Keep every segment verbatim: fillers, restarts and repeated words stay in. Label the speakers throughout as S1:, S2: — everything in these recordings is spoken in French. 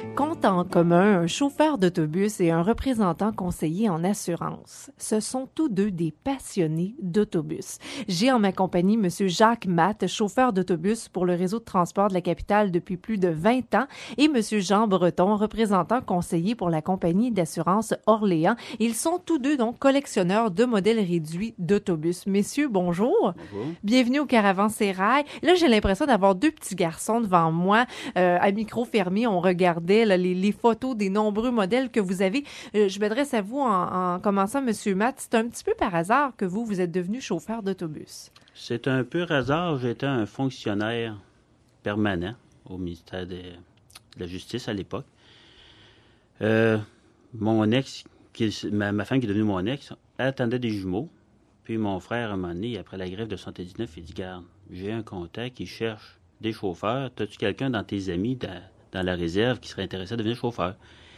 S1: Comptent en commun un chauffeur d'autobus et un représentant conseiller en assurance. Ce sont tous deux des passionnés d'autobus. J'ai en ma compagnie M. Jacques Matte, chauffeur d'autobus pour le réseau de transport de la capitale depuis plus de vingt ans, et M. Jean Breton, représentant conseiller pour la compagnie d'assurance Orléans. Ils sont tous deux donc collectionneurs de modèles réduits d'autobus. Messieurs, bonjour.
S2: Bonjour.
S1: Bienvenue au Caravansérail. Là, j'ai l'impression d'avoir deux petits garçons devant moi. Euh, à micro fermé, on regardait là, les, les photos des nombreux modèles que vous avez. Euh, je m'adresse à vous en, en commençant, M. Matt. C'est un petit peu par hasard que vous, vous êtes devenu chauffeur d'autobus.
S2: C'est un pur hasard. J'étais un fonctionnaire permanent au ministère de, de la Justice à l'époque. Euh, mon ex, qui, ma, ma femme qui est devenue mon ex, elle attendait des jumeaux. Puis mon frère, à un moment donné, après la grève de soixante-dix-neuf, il dit « Garde, j'ai un contact qui cherche des chauffeurs. As-tu quelqu'un dans tes amis dans, dans la réserve qui serait intéressé à devenir chauffeur? »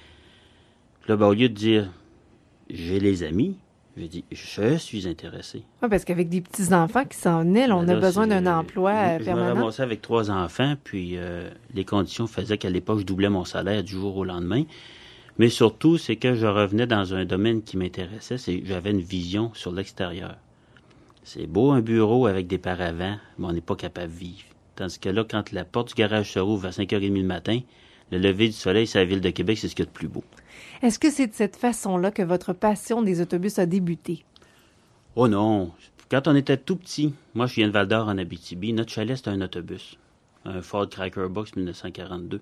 S2: Là, ben, au lieu de dire « J'ai les amis », j'ai dit « Je suis intéressé. »
S1: Oui, parce qu'avec des petits-enfants qui s'en venaient, là, on
S2: ben
S1: a
S2: là,
S1: besoin
S2: c'est,
S1: d'un emploi
S2: euh, je,
S1: permanent.
S2: Je me ramassais avec trois enfants, puis euh, les conditions faisaient qu'à l'époque, je doublais mon salaire du jour au lendemain. Mais surtout, c'est que je revenais dans un domaine qui m'intéressait, c'est que j'avais une vision sur l'extérieur. C'est beau un bureau avec des paravents, mais on n'est pas capable de vivre. Tandis que là, quand la porte du garage se rouvre à cinq heures trente le matin, le lever du soleil sur la ville de Québec, c'est ce qu'il y a de plus beau.
S1: Est-ce que c'est de cette façon-là que votre passion des autobus a débuté?
S2: Oh non! Quand on était tout petit, moi je viens de Val-d'Or en Abitibi, notre chalet c'était un autobus. Un Ford Cracker Box dix-neuf cent quarante-deux.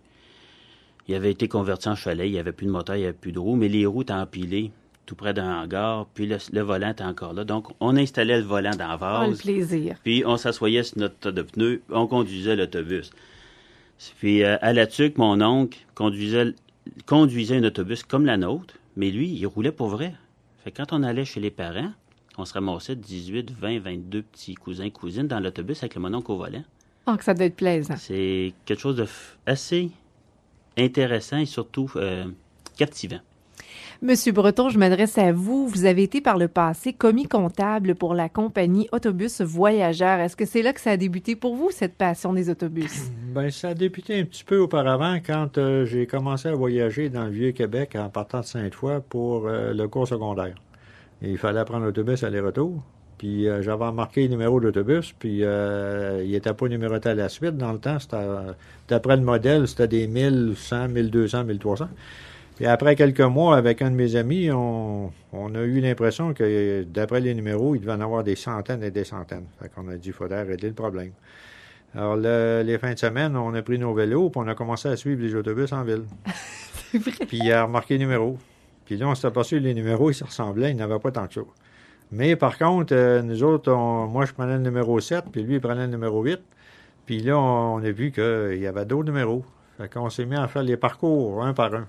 S2: Il avait été converti en chalet, il n'y avait plus de moteur, il n'y avait plus de roues, mais les roues étaient empilées tout près d'un hangar, puis le, le volant était encore là. Donc, on installait le volant dans la vase.
S1: Oh, le plaisir.
S2: Puis, on s'assoyait sur notre tas de pneus, on conduisait l'autobus. Puis, euh, à la tuque, mon oncle conduisait, conduisait un autobus comme la nôtre, mais lui, il roulait pour vrai. Fait que quand on allait chez les parents, on se ramassait dix-huit, vingt, vingt-deux petits cousins, cousines dans l'autobus avec le mon oncle au volant.
S1: Oh, que ça doit être plaisant.
S2: C'est quelque chose de f- assez intéressant et surtout euh, captivant.
S1: Monsieur Breton, je m'adresse à vous. Vous avez été par le passé commis comptable pour la compagnie Autobus Voyageurs. Est-ce que c'est là que ça a débuté pour vous, cette passion des autobus?
S3: Bien, ça a débuté un petit peu auparavant quand euh, j'ai commencé à voyager dans le Vieux-Québec en partant de Sainte-Foy pour euh, le cours secondaire. Et il fallait prendre l'autobus aller-retour. Puis euh, j'avais remarqué le numéro d'autobus, puis euh, il n'était pas numéroté à la suite. Dans le temps, c'était euh, d'après le modèle, c'était des mille cent, mille deux cents, mille trois cents. Puis après quelques mois, avec un de mes amis, on, on a eu l'impression que, d'après les numéros, il devait en avoir des centaines et des centaines. Fait qu'on a dit qu'il faudrait régler le problème. Alors, le, les fins de semaine, on a pris nos vélos, puis on a commencé à suivre les autobus en ville.
S1: C'est vrai.
S3: Puis il a remarqué les numéros. Puis là, on s'est aperçu que les numéros, ils se ressemblaient, il n'y en avait pas tant que ça. Mais par contre, euh, nous autres, on, moi, je prenais le numéro sept, puis lui, il prenait le numéro huit. Puis là, on, on a vu qu'il y avait d'autres numéros. Fait qu'on s'est mis à faire les parcours un par un.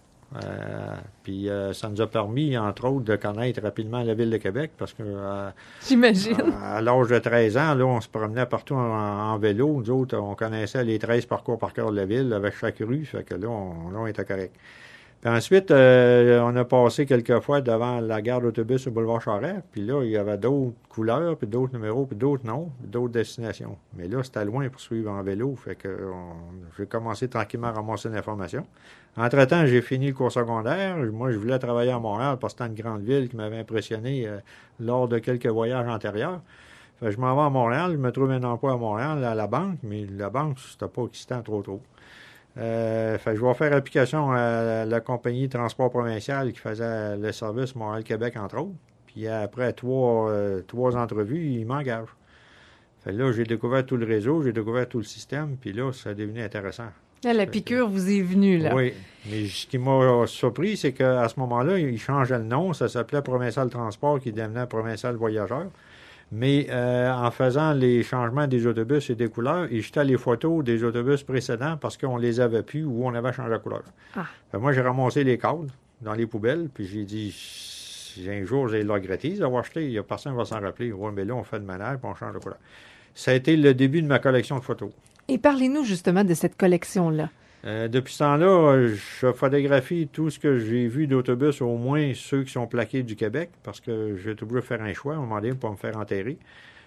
S3: Euh, puis euh, ça nous a permis, entre autres, de connaître rapidement la ville de Québec parce que euh,
S1: J'imagine.
S3: à, à l'âge de treize ans, là, on se promenait partout en, en vélo. Nous autres, on connaissait les treize parcours par cœur de la ville avec chaque rue, fait que là, on, là, on était correct. Puis ensuite, euh, on a passé quelques fois devant la gare d'autobus au boulevard Charest, puis là, il y avait d'autres couleurs, puis d'autres numéros, puis d'autres noms, puis d'autres destinations. Mais là, c'était loin pour suivre en vélo, fait que on, j'ai commencé tranquillement à ramasser l'information. Entre-temps, j'ai fini le cours secondaire. Moi, je voulais travailler à Montréal parce que c'était une grande ville qui m'avait impressionné euh, lors de quelques voyages antérieurs. Fait que je m'en vais à Montréal, je me trouve un emploi à Montréal, à la banque, mais la banque, c'était pas excitant trop trop. Euh, fait que je vais faire application à la compagnie de transport provincial qui faisait le service Montréal-Québec, entre autres. Puis après trois, euh, trois entrevues, ils m'engagent. Fait que là, j'ai découvert tout le réseau, j'ai découvert tout le système, puis là, ça a devenu intéressant.
S1: Là, la piqûre vous est venue, là.
S3: Oui, mais ce qui m'a surpris, c'est qu'à ce moment-là, ils changeaient le nom. Ça s'appelait Provincial Transport, qui devenait Provincial Voyageur. Mais euh, en faisant les changements des autobus et des couleurs, ils jetaient les photos des autobus précédents parce qu'on les avait plus ou on avait changé la couleur.
S1: Ah.
S3: Fait que moi, j'ai ramassé les cadres dans les poubelles, puis j'ai dit, si un jour j'ai le regretté d'avoir acheté, il n'y a personne qui va s'en rappeler. Oui, mais là, on fait le ménage, puis on change de couleur. Ça a été le début de ma collection de photos.
S1: Et parlez-nous justement de cette collection-là.
S3: Euh, depuis ce temps-là, je photographie tout ce que j'ai vu d'autobus, au moins ceux qui sont plaqués du Québec, parce que j'ai été obligé de faire un choix à un moment donné pour me faire enterrer.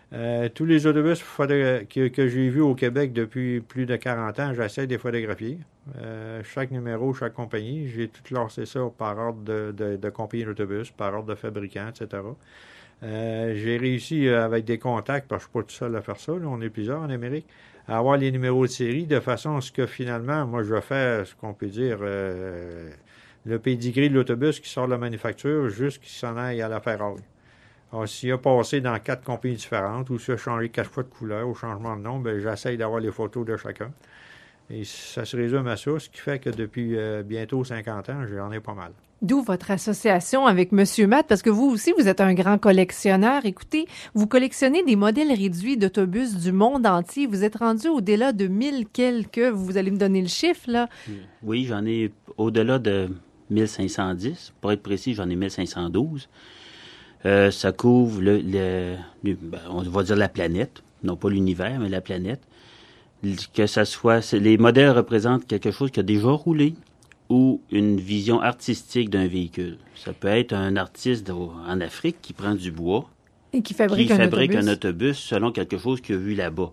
S3: Euh, tous les autobus photo- que, que j'ai vus au Québec depuis plus de quarante ans, j'essaie de les photographier. Euh, chaque numéro, chaque compagnie, j'ai tout classé ça par ordre de, de, de compagnie d'autobus, par ordre de fabricant, et cetera. Euh, j'ai réussi euh, avec des contacts, parce que je ne suis pas tout seul à faire ça, là, on est plusieurs en Amérique, à avoir les numéros de série de façon à ce que finalement, moi, je vais faire ce qu'on peut dire euh, le pédigree de l'autobus qui sort de la manufacture jusqu'il s'en aille à la ferraille. Alors, s'il a passé dans quatre compagnies différentes ou s'il a changé quatre fois de couleur au changement de nom, ben j'essaye d'avoir les photos de chacun. Et ça se résume à ça, ce qui fait que depuis euh, bientôt cinquante ans, j'en ai pas mal.
S1: D'où votre association avec Monsieur Matt, parce que vous aussi, vous êtes un grand collectionneur. Écoutez, vous collectionnez des modèles réduits d'autobus du monde entier. Vous êtes rendu au-delà de mille quelques. Vous allez me donner le chiffre, là?
S2: Oui, j'en ai au-delà de mille cinq cent dix. Pour être précis, j'en ai mille cinq cent douze. Euh, ça couvre, le, le, le ben, on va dire la planète, non pas l'univers, mais la planète. Que ça soit, les modèles représentent quelque chose qui a déjà roulé ou une vision artistique d'un véhicule. Ça peut être un artiste en Afrique qui prend du bois
S1: et qui fabrique,
S2: qui
S1: un,
S2: fabrique
S1: autobus.
S2: un autobus selon quelque chose qu'il a vu là-bas.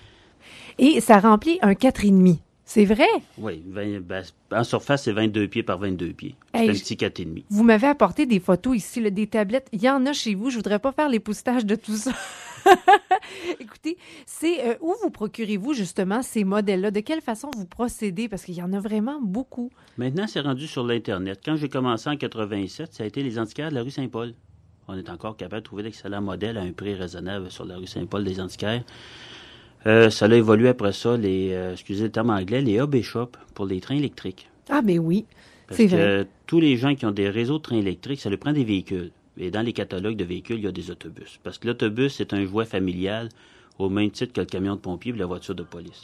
S1: Et ça remplit un quatre virgule cinq. C'est vrai?
S2: Oui, vingt, ben, en surface, c'est vingt-deux pieds par vingt-deux pieds. C'est
S1: hey,
S2: un petit quatre virgule cinq.
S1: Vous m'avez apporté des photos ici, là, des tablettes. Il y en a chez vous. Je voudrais pas faire l'époustetage de tout ça. Écoutez, c'est euh, où vous procurez-vous justement ces modèles-là? De quelle façon vous procédez? Parce qu'il y en a vraiment beaucoup.
S2: Maintenant, c'est rendu sur l'Internet. Quand j'ai commencé en quatre-vingt-sept, ça a été les antiquaires de la rue Saint-Paul. On est encore capable de trouver d'excellents modèles à un prix raisonnable sur la rue Saint-Paul des antiquaires. Euh, ça a évolué après ça, les, euh, excusez le terme anglais, les hub et shop pour les trains électriques.
S1: Ah, ben oui,
S2: Parce
S1: c'est
S2: que
S1: vrai.
S2: euh, tous les gens qui ont des réseaux de trains électriques, ça leur prend des véhicules. Et dans les catalogues de véhicules, il y a des autobus. Parce que l'autobus, c'est un jouet familial au même titre que le camion de pompier ou la voiture de police.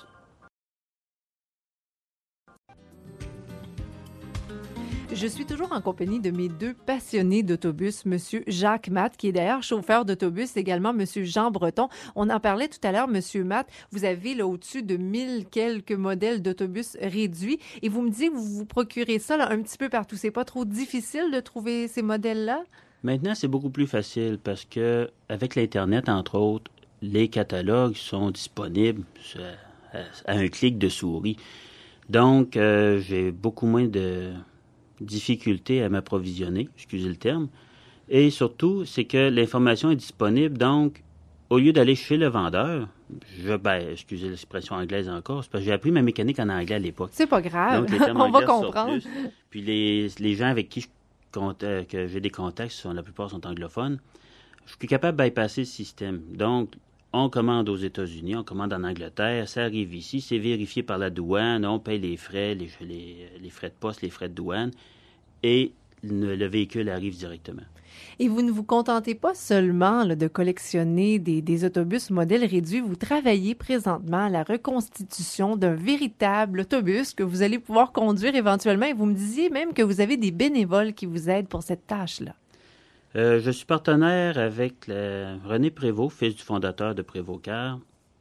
S1: Je suis toujours en compagnie de mes deux passionnés d'autobus, Monsieur Jacques Matt, qui est d'ailleurs chauffeur d'autobus, également Monsieur Jean Breton. On en parlait tout à l'heure, Monsieur Matt, vous avez là au-dessus de mille quelques modèles d'autobus réduits et vous me dites que vous vous procurez ça là, un petit peu partout. C'est pas trop difficile de trouver ces modèles-là?
S2: Maintenant, c'est beaucoup plus facile parce que avec l'Internet, entre autres, les catalogues sont disponibles à, à un clic de souris. Donc, euh, j'ai beaucoup moins de difficulté à m'approvisionner, excusez le terme. Et surtout, c'est que l'information est disponible, donc, au lieu d'aller chez le vendeur, je, ben, excusez l'expression anglaise encore, c'est parce que j'ai appris ma mécanique en anglais à l'époque.
S1: C'est pas grave,
S2: donc, les termes
S1: on va
S2: anglais
S1: comprendre.
S2: sortent plus. Puis les, les gens avec qui je compte, euh, que j'ai des contacts, sont, la plupart sont anglophones, je suis capable de bypasser le système. Donc, on commande aux États-Unis, on commande en Angleterre, ça arrive ici, c'est vérifié par la douane, on paye les frais, les, les, les frais de poste, les frais de douane, et le, le véhicule arrive directement.
S1: Et vous ne vous contentez pas seulement là, de collectionner des, des autobus modèles réduits, vous travaillez présentement à la reconstitution d'un véritable autobus que vous allez pouvoir conduire éventuellement, et vous me disiez même que vous avez des bénévoles qui vous aident pour cette tâche-là.
S2: Euh, je suis partenaire avec le René Prévost, fils du fondateur de Prévost-Car,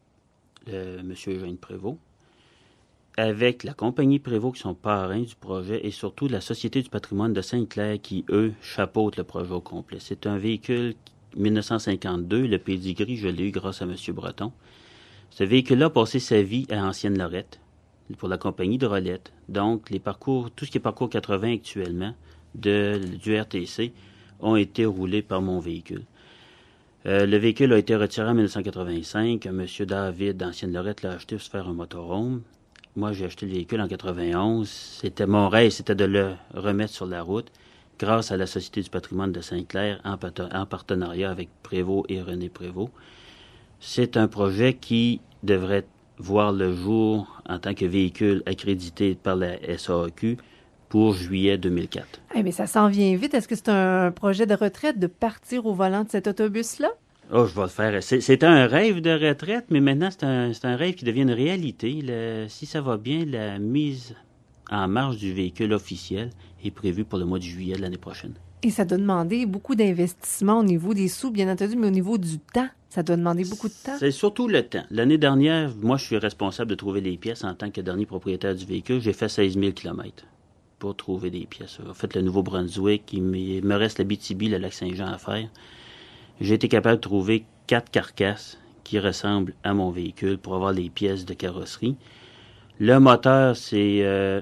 S2: euh, M. Eugène Prévost, avec la compagnie Prévost qui sont parrains du projet et surtout la Société du patrimoine de Sainte-Claire qui, eux, chapeautent le projet au complet. C'est un véhicule dix-neuf cent cinquante-deux, le pédigree, je l'ai eu grâce à M. Breton. Ce véhicule-là a passé sa vie à Ancienne-Lorette pour la compagnie de Rolette. Donc, les parcours, tout ce qui est parcours quatre-vingts actuellement de, du R T C, ont été roulés par mon véhicule. Euh, le véhicule a été retiré en dix-neuf cent quatre-vingt-cinq. M. David d'Ancienne-Lorette l'a acheté pour se faire un motorhome. Moi, j'ai acheté le véhicule en quatre-vingt-onze. C'était mon rêve, c'était de le remettre sur la route grâce à la Société du patrimoine de Sainte-Claire en, en partenariat avec Prévost et René Prévost. C'est un projet qui devrait voir le jour en tant que véhicule accrédité par la S A A Q pour juillet deux mille quatre.
S1: Eh bien, ça s'en vient vite. Est-ce que c'est un projet de retraite de partir au volant de cet autobus-là?
S2: Oh, je vais le faire. C'est, c'était un rêve de retraite, mais maintenant, c'est un, c'est un rêve qui devient une réalité. Le, si ça va bien, la mise en marche du véhicule officiel est prévue pour le mois de juillet de l'année prochaine.
S1: Et ça doit demander beaucoup d'investissement au niveau des sous, bien entendu, mais au niveau du temps, ça doit demander beaucoup de temps.
S2: C'est surtout le temps. L'année dernière, moi, je suis responsable de trouver les pièces en tant que dernier propriétaire du véhicule. J'ai fait seize mille kilomètres pour trouver des pièces. En fait, le Nouveau-Brunswick, il me reste l'Abitibi, le Lac-Saint-Jean à faire. J'ai été capable de trouver quatre carcasses qui ressemble à mon véhicule pour avoir les pièces de carrosserie. Le moteur, c'est euh,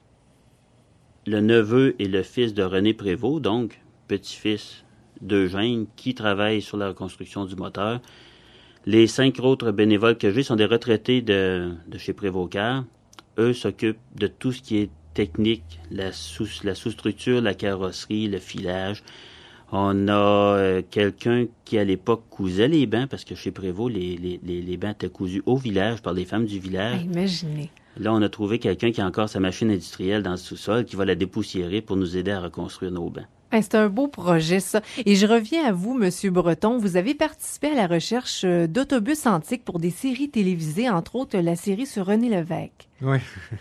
S2: le neveu et le fils de René Prévost, donc petit-fils d'Eugène, qui travaille sur la reconstruction du moteur. Les cinq autres bénévoles que j'ai sont des retraités de, de chez Prévost-Car. Eux s'occupent de tout ce qui est technique, la, sous, la sous-structure, la carrosserie, le filage. On a euh, quelqu'un qui, à l'époque, cousait les bancs, parce que chez Prévost, les, les, les, les bancs étaient cousus au village par les femmes du village.
S1: Ah, imaginez.
S2: Là, on a trouvé quelqu'un qui a encore sa machine industrielle dans le sous-sol, qui va la dépoussiérer pour nous aider à reconstruire nos bancs.
S1: Ah, c'est un beau projet, ça. Et je reviens à vous, Monsieur Breton. Vous avez participé à la recherche d'autobus antiques pour des séries télévisées, entre autres la série sur René Lévesque.
S3: Oui.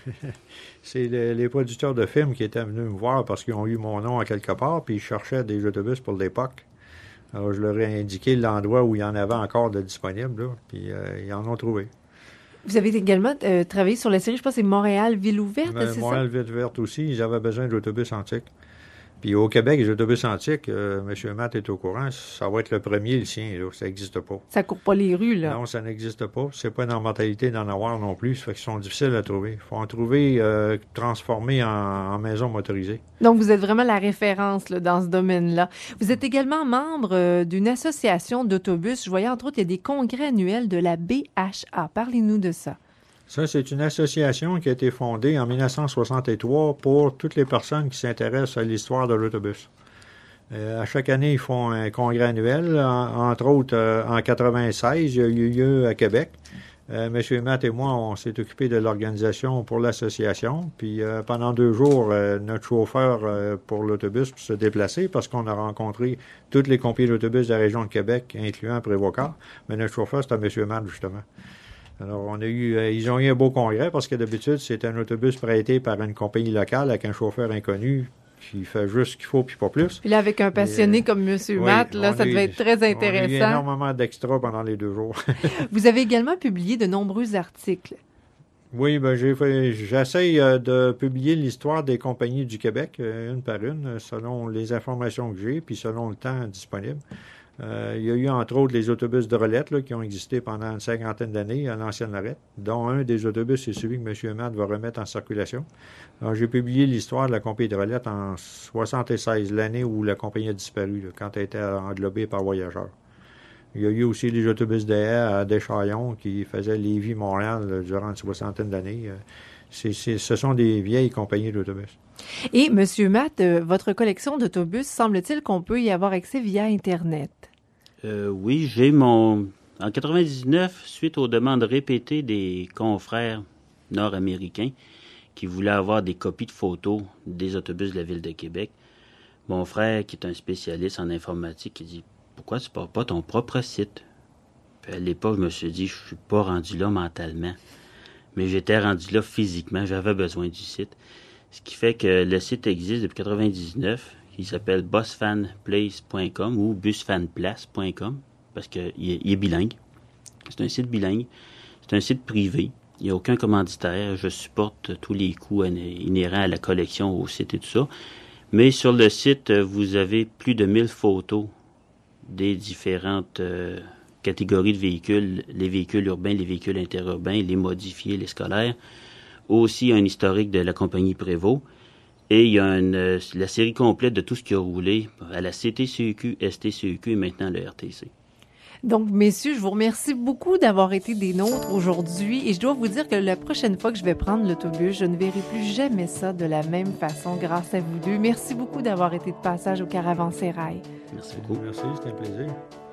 S3: C'est le, les producteurs de films qui étaient venus me voir parce qu'ils ont eu mon nom à quelque part, puis ils cherchaient des autobus pour l'époque. Alors, je leur ai indiqué l'endroit où il y en avait encore de disponibles, là, puis euh, ils en ont trouvé.
S1: Vous avez également euh, travaillé sur la série, je pense, c'est Montréal-Ville ouverte,
S3: Ben,
S1: c'est
S3: Montréal-Ville ouverte aussi, ils avaient besoin d'autobus antiques. Puis au Québec, les autobus antiques, euh, M. Matt est au courant, ça va être le premier, le sien, là, ça n'existe pas.
S1: Ça court pas les rues, là.
S3: Non, ça n'existe pas. C'est pas dans la mentalité d'en avoir non plus, ça fait qu'ils sont difficiles à trouver. Il faut en trouver euh, transformés en, en maison motorisée.
S1: Donc, vous êtes vraiment la référence là, dans ce domaine-là. Vous êtes également membre euh, d'une association d'autobus. Je voyais, entre autres, il y a des congrès annuels de la B H A. Parlez-nous de ça.
S3: Ça, c'est une association qui a été fondée en dix-neuf cent soixante-trois pour toutes les personnes qui s'intéressent à l'histoire de l'autobus. Euh, à chaque année, ils font un congrès annuel. En, entre autres, euh, en quatre-vingt-seize, il y a eu lieu à Québec. Euh, Monsieur Matt et moi, on s'est occupés de l'organisation pour l'association. Puis euh, pendant deux jours, euh, notre chauffeur euh, pour l'autobus pour se déplacer, parce qu'on a rencontré toutes les compagnies d'autobus de la région de Québec, incluant Prévost-Car. Mais notre chauffeur, c'était Monsieur Matt, justement. Alors, on a eu, euh, ils ont eu un beau congrès parce que d'habitude, c'est un autobus prêté par une compagnie locale avec un chauffeur inconnu qui fait juste ce qu'il faut puis pas plus.
S1: Puis là, avec un passionné
S3: Et,
S1: comme M.
S3: oui,
S1: Matt, là, ça
S3: eu,
S1: devait être très intéressant.
S3: On a eu énormément d'extras pendant les deux jours.
S1: Vous avez également publié de nombreux articles.
S3: Oui, ben j'ai fait, j'essaye euh, de publier l'histoire des compagnies du Québec, euh, une par une, selon les informations que j'ai, puis selon le temps disponible. Euh, il y a eu, entre autres, les autobus de Rolette là, qui ont existé pendant une cinquantaine d'années à l'ancienne Lorette, dont un des autobus, c'est celui que M. Matt va remettre en circulation. Alors, j'ai publié l'histoire de la compagnie de Rolette en soixante-seize, l'année où la compagnie a disparu, là, quand elle était englobée par voyageurs. Il y a eu aussi les autobus d'A E A à Deschaillons qui faisaient Lévis-Montréal là, durant une soixantaine d'années. C'est, c'est, ce sont des vieilles compagnies d'autobus.
S1: Et, M. Matt, euh, votre collection d'autobus, semble-t-il qu'on peut y avoir accès via Internet?
S2: Euh, oui, j'ai mon... En quatre-vingt-dix-neuf, suite aux demandes répétées des confrères nord-américains qui voulaient avoir des copies de photos des autobus de la Ville de Québec, mon frère, qui est un spécialiste en informatique, il dit « Pourquoi tu ne pars pas ton propre site? » Puis à l'époque, je me suis dit « Je suis pas rendu là mentalement. » Mais j'étais rendu là physiquement, j'avais besoin du site. Ce qui fait que le site existe depuis quatre-vingt-dix-neuf. Il s'appelle busfanplace point com ou busfanplace point com parce qu'il est, il est bilingue. C'est un site bilingue. C'est un site privé. Il n'y a aucun commanditaire. Je supporte tous les coûts inhérents à la collection au site et tout ça. Mais sur le site, vous avez plus de mille photos des différentes euh, catégories de véhicules, les véhicules urbains, les véhicules interurbains, les modifiés, les scolaires. Aussi un historique de la compagnie Prévost. Et il y a une, la série complète de tout ce qui a roulé à la C T C E Q, S T C E Q et maintenant le R T C.
S1: Donc, messieurs, je vous remercie beaucoup d'avoir été des nôtres aujourd'hui et je dois vous dire que la prochaine fois que je vais prendre l'autobus, je ne verrai plus jamais ça de la même façon grâce à vous deux. Merci beaucoup d'avoir été de passage au Caravansérail.
S2: Merci beaucoup.
S3: Merci, c'était un plaisir.